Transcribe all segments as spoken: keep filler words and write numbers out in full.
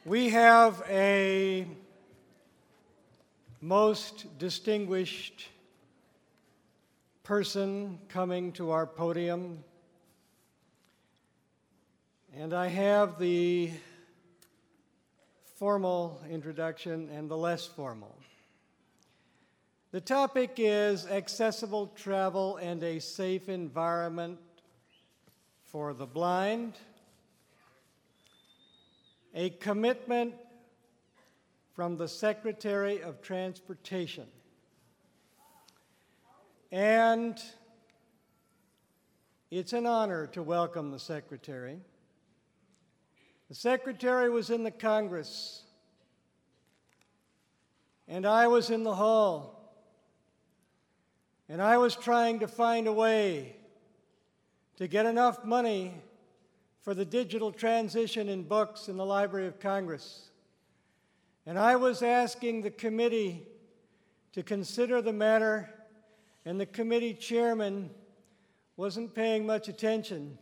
We have a most distinguished person coming to our podium, and I have the formal introduction and the less formal. The topic is accessible travel and a safe environment for the blind, a commitment from the Secretary of Transportation. And it's an honor to welcome the Secretary. The Secretary was in the Congress, and I was in the hall, and I was trying to find a way to get enough money for the digital transition in books in the Library of Congress. And I was asking the committee to consider the matter, and the committee chairman wasn't paying much attention.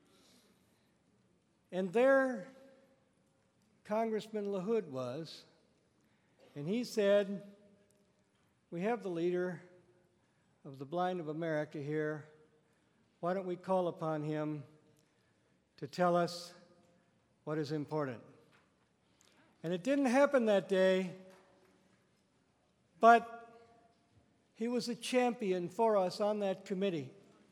And there Congressman LaHood was, and he said, "We have the leader of the Blind of America here. Why don't we call upon him to tell us what is important?" And it didn't happen that day, but he was a champion for us on that committee.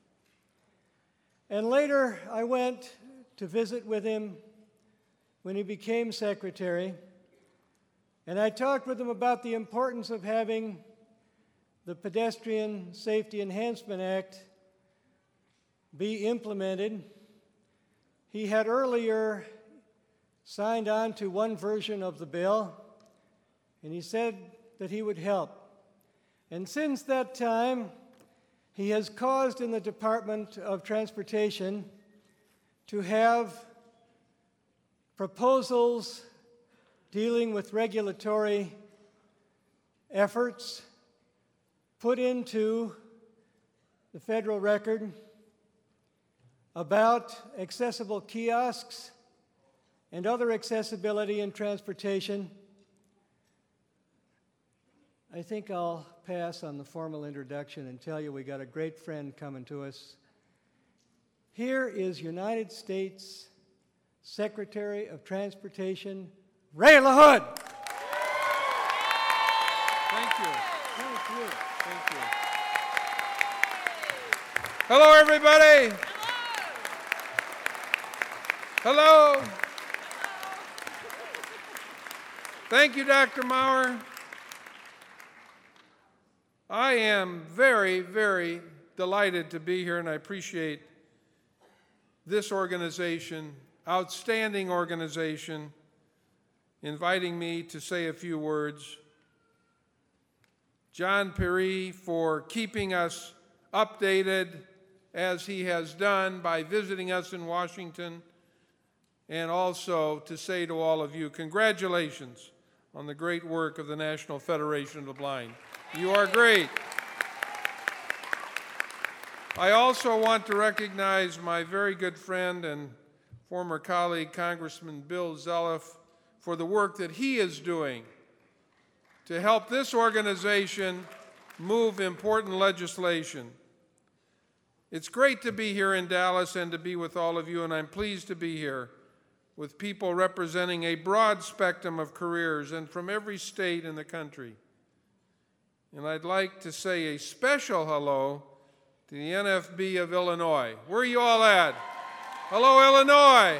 And later I went to visit with him when he became secretary, and I talked with him about the importance of having the Pedestrian Safety Enhancement Act be implemented. He had earlier signed on to one version of the bill, and he said that he would help. And since that time, he has caused in the Department of Transportation to have proposals dealing with regulatory efforts put into the federal record about accessible kiosks and other accessibility in transportation. I think I'll pass on the formal introduction and tell you we got a great friend coming to us. Here is United States Secretary of Transportation, Ray LaHood. Thank you. Thank you. Thank you. Hello, everybody. Hello. Thank you, Doctor Maurer. I am very, very delighted to be here, and I appreciate this organization, outstanding organization, inviting me to say a few words. John Perry for keeping us updated as he has done by visiting us in Washington, and also to say to all of you, congratulations on the great work of the National Federation of the Blind. You are great. I also want to recognize my very good friend and former colleague, Congressman Bill Zeliff, for the work that he is doing to help this organization move important legislation. It's great to be here in Dallas and to be with all of you, and I'm pleased to be here with people representing a broad spectrum of careers and from every state in the country. And I'd like to say a special hello to the N F B of Illinois. Where are you all at? Hello, Illinois.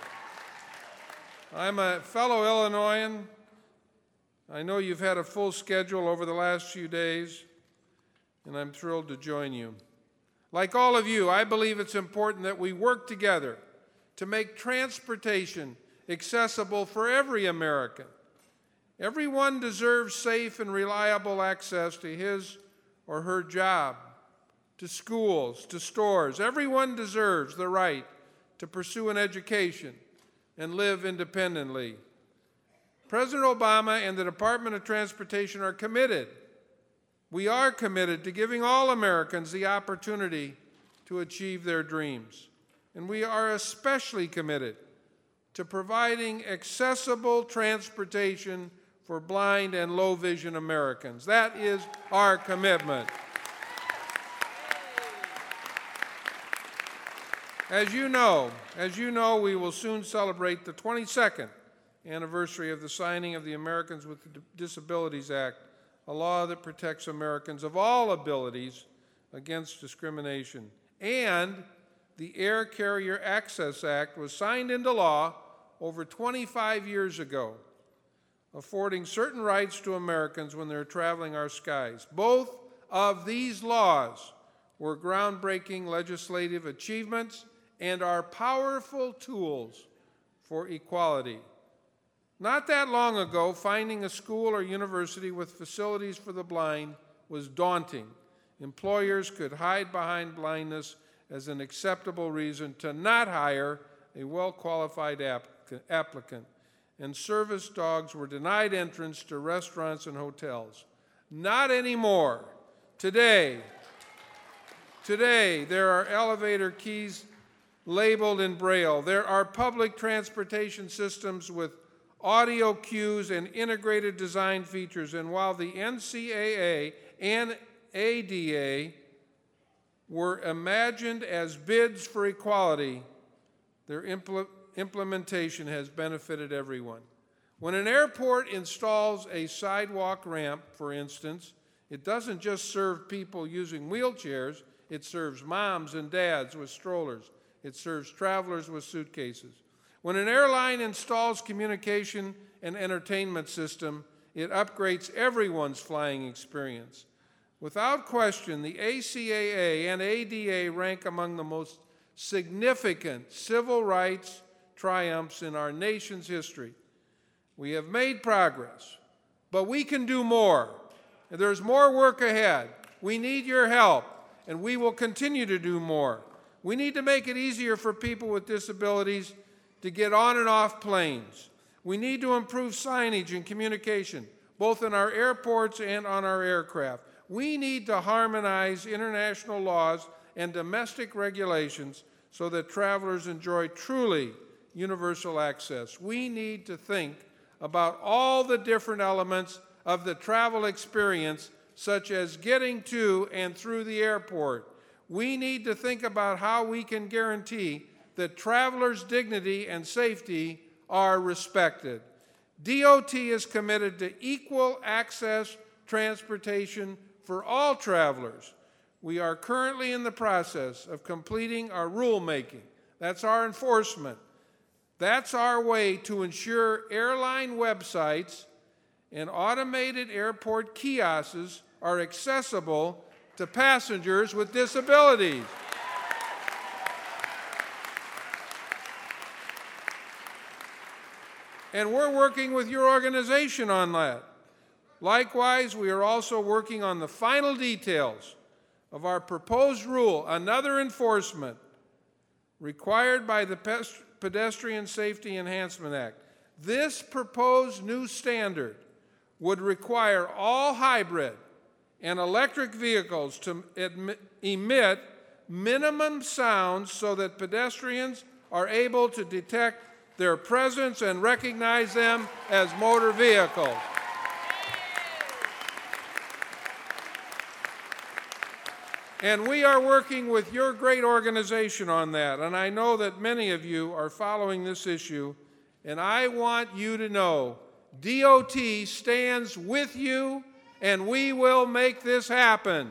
I'm a fellow Illinoisan. I know you've had a full schedule over the last few days, and I'm thrilled to join you. Like all of you, I believe it's important that we work together to make transportation accessible for every American. Everyone deserves safe and reliable access to his or her job, to schools, to stores. Everyone deserves the right to pursue an education and live independently. President Obama and the Department of Transportation are committed. We are committed to giving all Americans the opportunity to achieve their dreams. And we are especially committed to providing accessible transportation for blind and low vision Americans. That is our commitment. As you know, as you know, we will soon celebrate the twenty-second anniversary of the signing of the Americans with Disabilities Act, a law that protects Americans of all abilities against discrimination. And the Air Carrier Access Act was signed into law over twenty-five years ago, affording certain rights to Americans when they're traveling our skies. Both of these laws were groundbreaking legislative achievements and are powerful tools for equality. Not that long ago, finding a school or university with facilities for the blind was daunting. Employers could hide behind blindness as an acceptable reason to not hire a well-qualified applicant, and service dogs were denied entrance to restaurants and hotels. Not anymore. Today, today there are elevator keys labeled in Braille. There are public transportation systems with audio cues and integrated design features, and while the N C A A and A D A were imagined as bids for equality, their impl- implementation has benefited everyone. When an airport installs a sidewalk ramp, for instance, it doesn't just serve people using wheelchairs, it serves moms and dads with strollers. It serves travelers with suitcases. When an airline installs communication and entertainment system, it upgrades everyone's flying experience. Without question, the A C A A and A D A rank among the most significant civil rights triumphs in our nation's history. We have made progress, but we can do more. There's more work ahead. We need your help, and we will continue to do more. We need to make it easier for people with disabilities to get on and off planes. We need to improve signage and communication, both in our airports and on our aircraft. We need to harmonize international laws and domestic regulations so that travelers enjoy truly universal access. We need to think about all the different elements of the travel experience, such as getting to and through the airport. We need to think about how we can guarantee that travelers' dignity and safety are respected. D O T is committed to equal access transportation for all travelers. We are currently in the process of completing our rulemaking. That's our enforcement. That's our way to ensure airline websites and automated airport kiosks are accessible to passengers with disabilities. And we're working with your organization on that. Likewise, we are also working on the final details of our proposed rule, another enforcement required by the Pedestrian Safety Enhancement Act. This proposed new standard would require all hybrid and electric vehicles to admit, emit minimum sounds so that pedestrians are able to detect their presence and recognize them as motor vehicles. And we are working with your great organization on that, and I know that many of you are following this issue, and I want you to know D O T stands with you, and we will make this happen.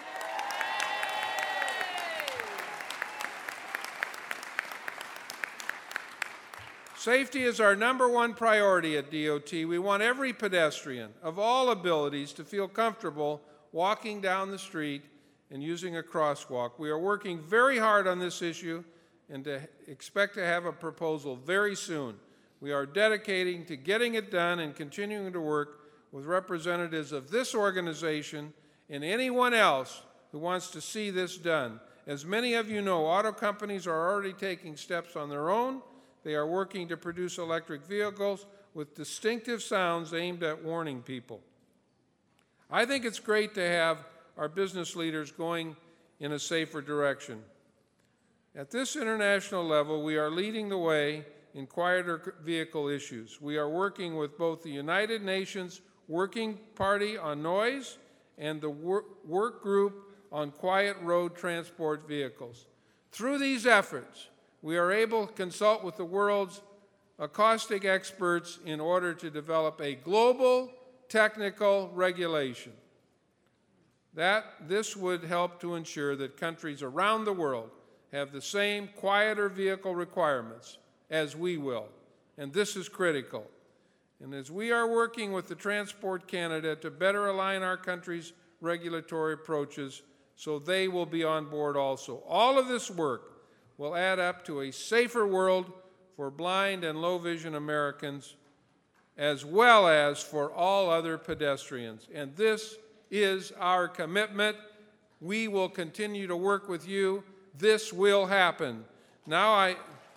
Safety is our number one priority at D O T. We want every pedestrian of all abilities to feel comfortable walking down the street and using a crosswalk. We are working very hard on this issue and to expect to have a proposal very soon. We are dedicating to getting it done and continuing to work with representatives of this organization and anyone else who wants to see this done. As many of you know, auto companies are already taking steps on their own. They are working to produce electric vehicles with distinctive sounds aimed at warning people. I think it's great to have our business leaders going in a safer direction. At this international level, we are leading the way in quieter vehicle issues. We are working with both the United Nations Working Party on Noise and the wor- Work Group on Quiet Road Transport Vehicles. Through these efforts, we are able to consult with the world's acoustic experts in order to develop a global technical regulation. That this would help to ensure that countries around the world have the same quieter vehicle requirements as we will, and this is critical. And as we are working with the Transport Canada to better align our country's regulatory approaches, so they will be on board also. All of this work will add up to a safer world for blind and low vision Americans, as well as for all other pedestrians. And this is our commitment. We will continue to work with you. This will happen. Now I...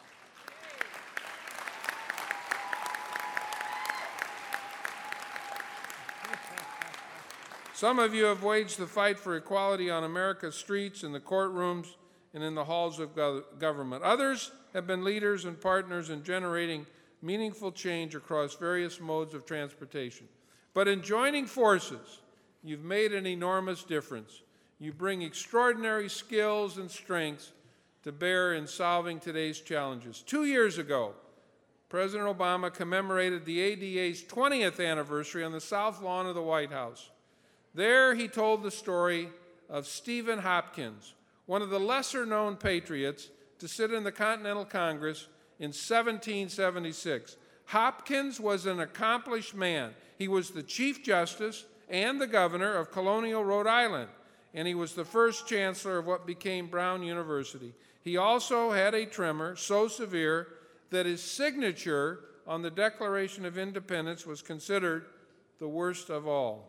Some of you have waged the fight for equality on America's streets, in the courtrooms, and in the halls of go- government. Others have been leaders and partners in generating meaningful change across various modes of transportation. But in joining forces, you've made an enormous difference. You bring extraordinary skills and strengths to bear in solving today's challenges. Two years ago, President Obama commemorated the A D A's twentieth anniversary on the South Lawn of the White House. There he told the story of Stephen Hopkins, one of the lesser-known patriots to sit in the Continental Congress in seventeen seventy-six. Hopkins was an accomplished man. He was the Chief Justice and the governor of Colonial Rhode Island, and he was the first chancellor of what became Brown University. He also had a tremor so severe that his signature on the Declaration of Independence was considered the worst of all.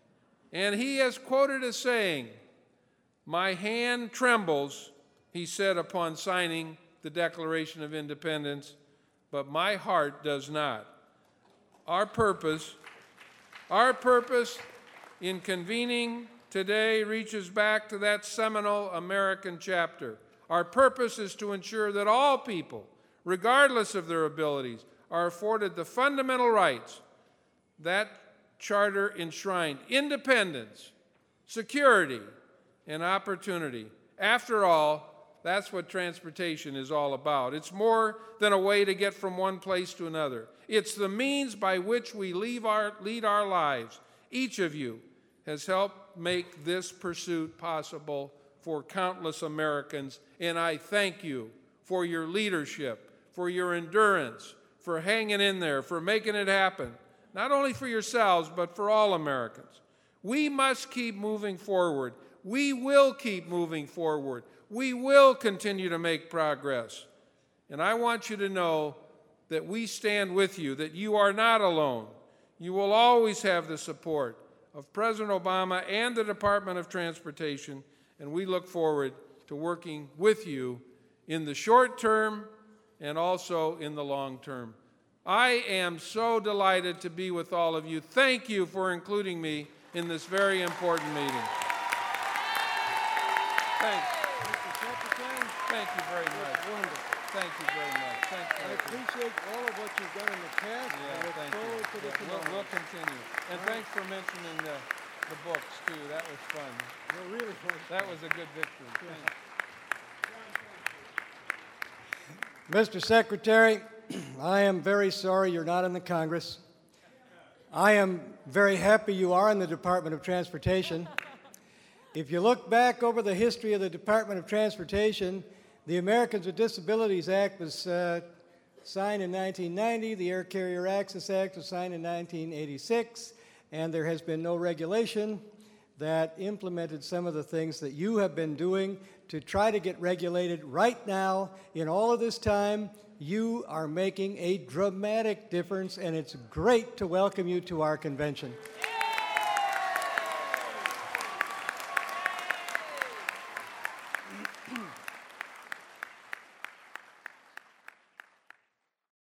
And he is quoted as saying, "My hand trembles," he said upon signing the Declaration of Independence, "but my heart does not." Our purpose, our purpose in convening today reaches back to that seminal American chapter. Our purpose is to ensure that all people, regardless of their abilities, are afforded the fundamental rights that Charter enshrined: independence, security, and opportunity. After all, that's what transportation is all about. It's more than a way to get from one place to another. It's the means by which we leave our, lead our lives. Each of you has helped make this pursuit possible for countless Americans, and I thank you for your leadership, for your endurance, for hanging in there, for making it happen. Not only for yourselves, but for all Americans. We must keep moving forward. We will keep moving forward. We will continue to make progress. And I want you to know that we stand with you, that you are not alone. You will always have the support of President Obama and the Department of Transportation, and we look forward to working with you in the short term and also in the long term. I am so delighted to be with all of you. Thank you for including me in this very important meeting. Thanks. Mister Secretary, Thank you very much. wonderful. Thank you very much. Thank you. I appreciate all of what you've done in the past. Yeah, I look thank forward you. to the Yeah, we'll, tomorrow. we'll continue. And thanks for mentioning the, the books, too. That was fun. No, really was. That was a good victory. Thanks. Mister Secretary, I am very sorry you're not in the Congress. I am very happy you are in the Department of Transportation. If you look back over the history of the Department of Transportation, the Americans with Disabilities Act was uh, signed in nineteen ninety, the Air Carrier Access Act was signed in nineteen eighty-six, and there has been no regulation that implemented some of the things that you have been doing to try to get regulated. Right now, in all of this time, you are making a dramatic difference, and it's great to welcome you to our convention.